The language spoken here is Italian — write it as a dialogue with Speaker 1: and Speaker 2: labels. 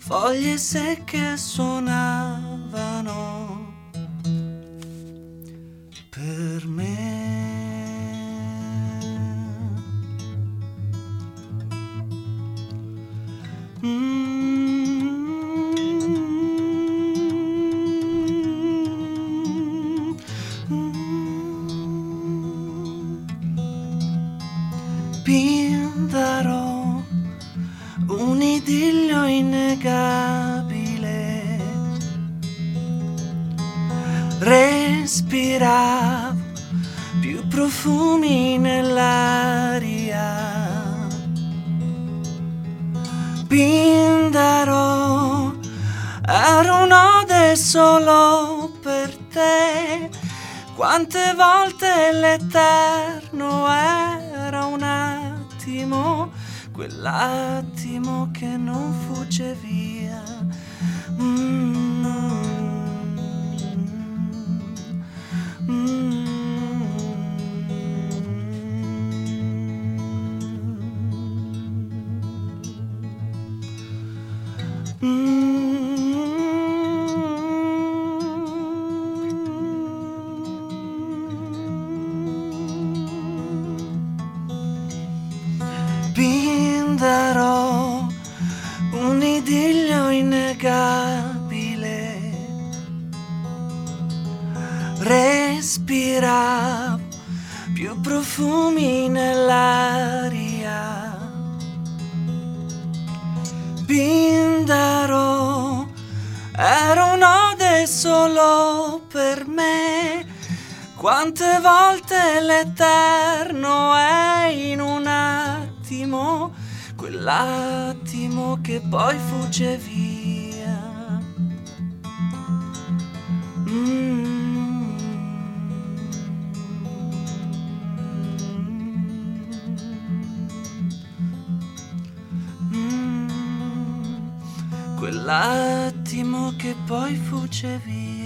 Speaker 1: foglie secche suonavano per me. Pindaro, un idillio innegabile, respiravo più profumi nell'aria. Pindaro, era un'ode solo per te. Quante volte l'eterno era un attimo, quell'attimo che non fugge via. Pindaro, un idillio innegabile, respiravo più profumi nell'aria. Pindaro, era un'ode solo per me. Quante volte l'eterno è in un attimo, quell'attimo che poi fugge via. Quell'attimo che poi fugge via.